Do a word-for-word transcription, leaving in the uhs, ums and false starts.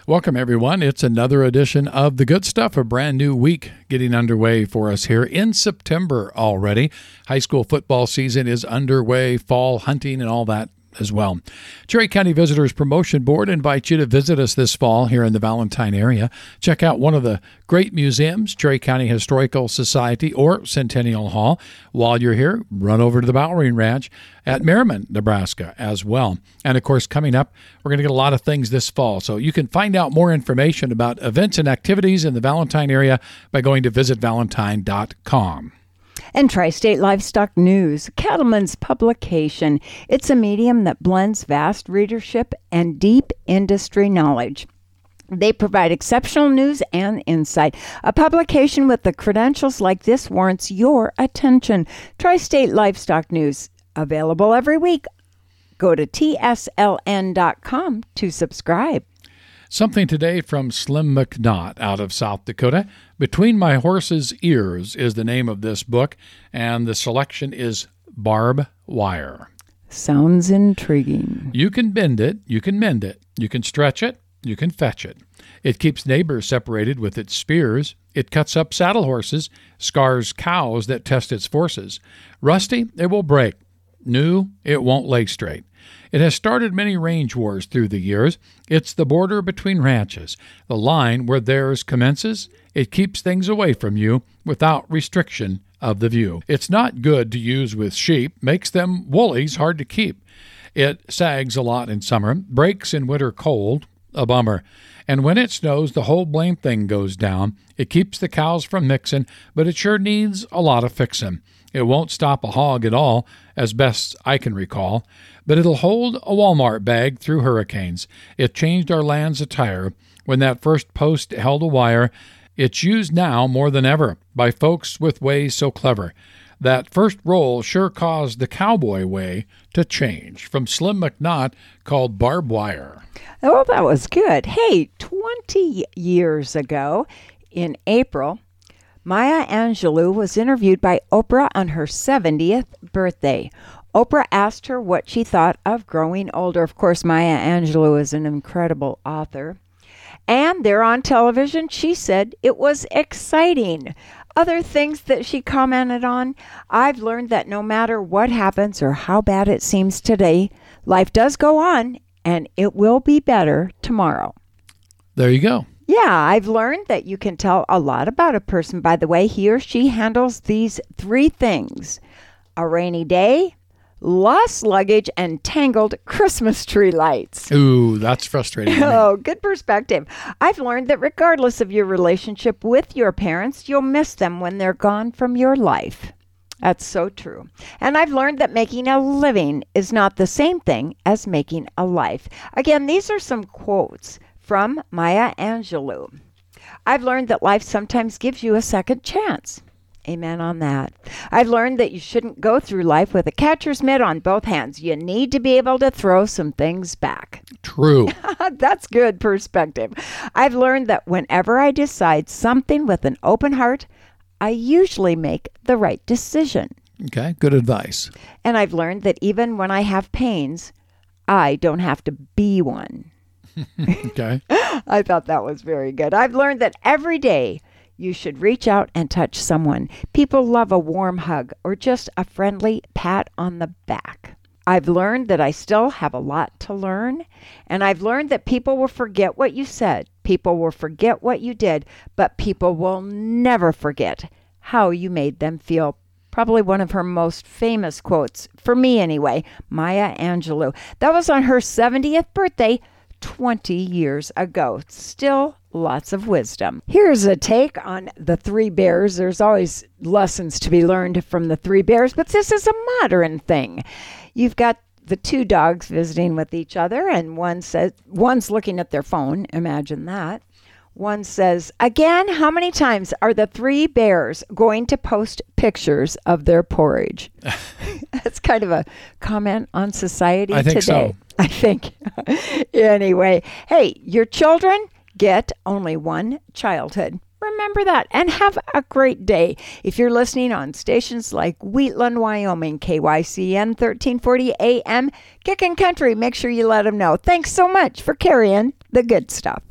Welcome, everyone. It's another edition of The Good Stuff, a brand new week getting underway for us here in September already. High school football season is underway, fall hunting and all that as well. Cherry County Visitors Promotion Board invites you to visit us this fall here in the Valentine area. Check out one of the great museums, Cherry County Historical Society or Centennial Hall. While you're here, run over to the Bowering Ranch at Merriman, Nebraska as well. And of course, coming up, we're going to get a lot of things this fall. So you can find out more information about events and activities in the Valentine area by going to visit valentine dot com. And Tri-State Livestock News, Cattleman's publication. It's a medium that blends vast readership and deep industry knowledge. They provide exceptional news and insight. A publication with the credentials like this warrants your attention. Tri-State Livestock News, available every week. Go to T S L N dot com to subscribe. Something today from Slim McNaught out of South Dakota. Between My Horse's Ears is the name of this book, and the selection is Barb Wire. Sounds intriguing. You can bend it, you can mend it, you can stretch it, you can fetch it. It keeps neighbors separated with its spears. It cuts up saddle horses, scars cows that test its forces. Rusty, it will break. New, it won't lay straight. It has started many range wars through the years. It's the border between ranches, the line where theirs commences. It keeps things away from you without restriction of the view. It's not good to use with sheep, makes them woolies hard to keep. It sags a lot in summer, breaks in winter cold, a bummer. And when it snows, the whole blame thing goes down. It keeps the cows from mixing, but it sure needs a lot of fixing. It won't stop a hog at all, as best I can recall, but it'll hold a Walmart bag through hurricanes. It changed our land's attire when that first post held a wire. It's used now more than ever by folks with ways so clever. That first roll sure caused the cowboy way to change. From Slim McNaught, called Barb Wire. Oh, that was good. Hey, twenty years ago in April, Maya Angelou was interviewed by Oprah on her seventieth birthday. Oprah asked her what she thought of growing older. Of course, Maya Angelou is an incredible author. And there on television, she said it was exciting. Other things that she commented on, I've learned that no matter what happens or how bad it seems today, life does go on and it will be better tomorrow. There you go. Yeah, I've learned that you can tell a lot about a person by the way he or she handles these three things: a rainy day, lost luggage, and tangled Christmas tree lights. Ooh, that's frustrating. Oh, good perspective. I've learned that regardless of your relationship with your parents, you'll miss them when they're gone from your life. That's so true. And I've learned that making a living is not the same thing as making a life. Again, these are some quotes from Maya Angelou. I've learned that life sometimes gives you a second chance. Amen on that. I've learned that you shouldn't go through life with a catcher's mitt on both hands. You need to be able to throw some things back. True. That's good perspective. I've learned that whenever I decide something with an open heart, I usually make the right decision. Okay, good advice. And I've learned that even when I have pains, I don't have to be one. Okay. I thought that was very good. I've learned that every day you should reach out and touch someone. People love a warm hug or just a friendly pat on the back. I've learned that I still have a lot to learn, and I've learned that people will forget what you said, people will forget what you did, but people will never forget how you made them feel. Probably one of her most famous quotes, for me anyway, Maya Angelou. That was on her seventieth birthday, twenty years ago. Still lots of wisdom. Here's a take on the Three Bears. There's always lessons to be learned from the Three Bears, but this is a modern thing. You've got the two dogs visiting with each other, and one says, one's looking at their phone. Imagine that. One says, again, how many times are the Three Bears going to post pictures of their porridge? That's kind of a comment on society I think today. so. I think. Anyway, hey, your children get only one childhood. Remember that and have a great day. If you're listening on stations like Wheatland, Wyoming, K Y C N thirteen forty A M, Kickin' Country, make sure you let them know. Thanks so much for carrying the good stuff.